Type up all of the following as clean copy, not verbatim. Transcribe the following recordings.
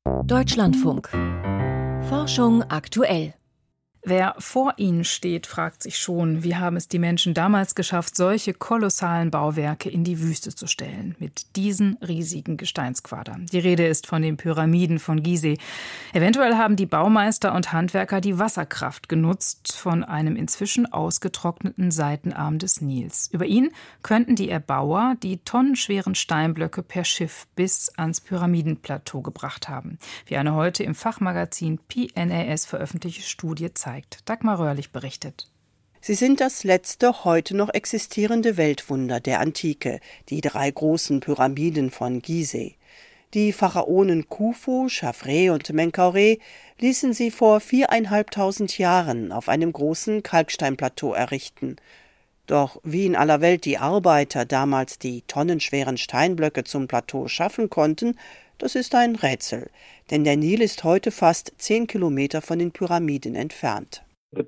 Deutschlandfunk. Forschung aktuell. Wer vor ihnen steht, fragt sich schon, wie haben es die Menschen damals geschafft, solche kolossalen Bauwerke in die Wüste zu stellen, mit diesen riesigen Gesteinsquadern. Die Rede ist von den Pyramiden von Gizeh. Eventuell haben die Baumeister und Handwerker die Wasserkraft genutzt von einem inzwischen ausgetrockneten Seitenarm des Nils. Über ihn könnten die Erbauer die tonnenschweren Steinblöcke per Schiff bis ans Pyramidenplateau gebracht haben, wie eine heute im Fachmagazin PNAS veröffentlichte Studie zeigt. Dagmar Röhrlich berichtet. Sie sind das letzte heute noch existierende Weltwunder der Antike, die 3 großen Pyramiden von Gizeh. Die Pharaonen Khufu, Chafre und Menkaure ließen sie vor 4.500 Jahren auf einem großen Kalksteinplateau errichten. Doch wie in aller Welt die Arbeiter damals die tonnenschweren Steinblöcke zum Plateau schaffen konnten, das ist ein Rätsel, denn der Nil ist heute fast 10 Kilometer von den Pyramiden entfernt. Die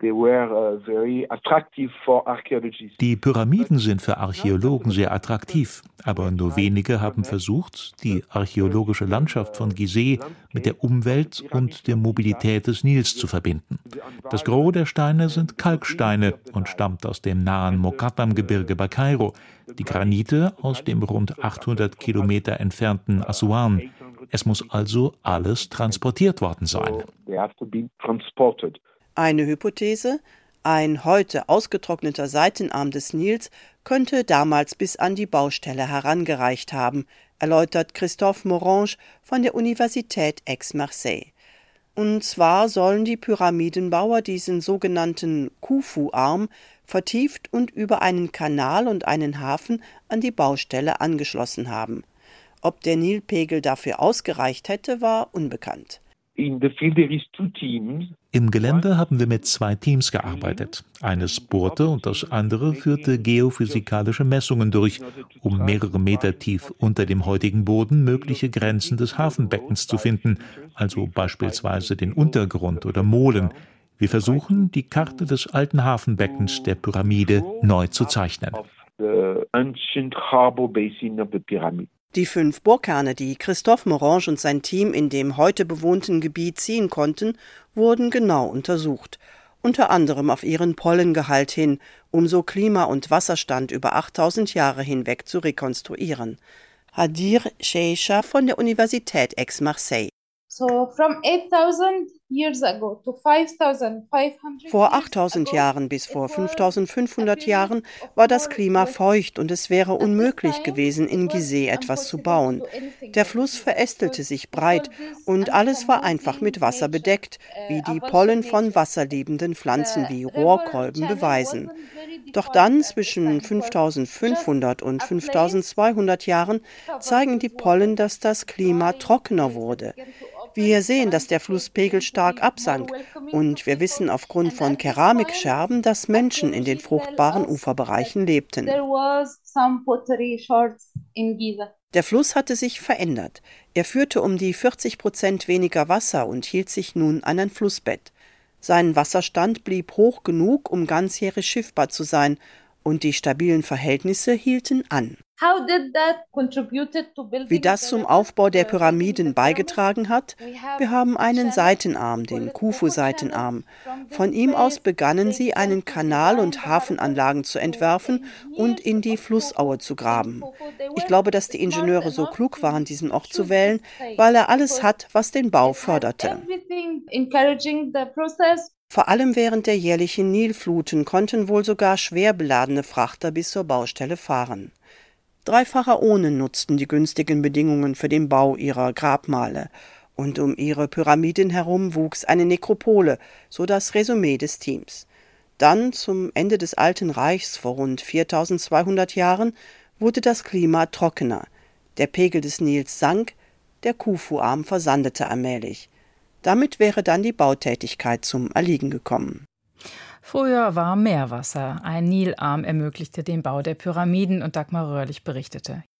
Pyramiden sind für Archäologen sehr attraktiv, aber nur wenige haben versucht, die archäologische Landschaft von Gizeh mit der Umwelt und der Mobilität des Nils zu verbinden. Das Gros der Steine sind Kalksteine und stammt aus dem nahen Mokattam-Gebirge bei Kairo, die Granite aus dem rund 800 Kilometer entfernten Assuan. Es muss also alles transportiert worden sein. Eine Hypothese: Ein heute ausgetrockneter Seitenarm des Nils könnte damals bis an die Baustelle herangereicht haben, erläutert Christophe Morange von der Universität Aix-Marseille. Und zwar sollen die Pyramidenbauer diesen sogenannten Khufu-Arm vertieft und über einen Kanal und einen Hafen an die Baustelle angeschlossen haben. Ob der Nilpegel dafür ausgereicht hätte, war unbekannt. Im Gelände haben wir mit 2 Teams gearbeitet. Eines bohrte und das andere führte geophysikalische Messungen durch, um mehrere Meter tief unter dem heutigen Boden mögliche Grenzen des Hafenbeckens zu finden, also beispielsweise den Untergrund oder Molen. Wir versuchen, die Karte des alten Hafenbeckens der Pyramide neu zu zeichnen. Die 5 Bohrkerne, die Christophe Morange und sein Team in dem heute bewohnten Gebiet ziehen konnten, wurden genau untersucht. Unter anderem auf ihren Pollengehalt hin, um so Klima und Wasserstand über 8000 Jahre hinweg zu rekonstruieren. Hadir Sheisha von der Universität Aix-Marseille. Vor 8000 Jahren bis vor 5500 Jahren war das Klima feucht und es wäre unmöglich gewesen, in Gizeh etwas zu bauen. Der Fluss verästelte sich breit und alles war einfach mit Wasser bedeckt, wie die Pollen von wasserliebenden Pflanzen wie Rohrkolben beweisen. Doch dann, zwischen 5500 und 5200 Jahren, zeigen die Pollen, dass das Klima trockener wurde. Wir sehen, dass der Flusspegel stark absank und wir wissen aufgrund von Keramikscherben, dass Menschen in den fruchtbaren Uferbereichen lebten. Der Fluss hatte sich verändert. Er führte um die 40% weniger Wasser und hielt sich nun an ein Flussbett. Sein Wasserstand blieb hoch genug, um ganzjährig schiffbar zu sein, und die stabilen Verhältnisse hielten an. Wie das zum Aufbau der Pyramiden beigetragen hat? Wir haben einen Seitenarm, den Khufu-Seitenarm. Von ihm aus begannen sie, einen Kanal und Hafenanlagen zu entwerfen und in die Flussaue zu graben. Ich glaube, dass die Ingenieure so klug waren, diesen Ort zu wählen, weil er alles hat, was den Bau förderte. Vor allem während der jährlichen Nilfluten konnten wohl sogar schwer beladene Frachter bis zur Baustelle fahren. 3 Pharaonen nutzten die günstigen Bedingungen für den Bau ihrer Grabmale. Und um ihre Pyramiden herum wuchs eine Nekropole, so das Resümee des Teams. Dann, zum Ende des Alten Reichs vor rund 4200 Jahren, wurde das Klima trockener. Der Pegel des Nils sank, der Khufu-Arm versandete allmählich. Damit wäre dann die Bautätigkeit zum Erliegen gekommen. Früher war Meerwasser. Ein Nilarm ermöglichte den Bau der Pyramiden und Dagmar Röhrlich berichtete.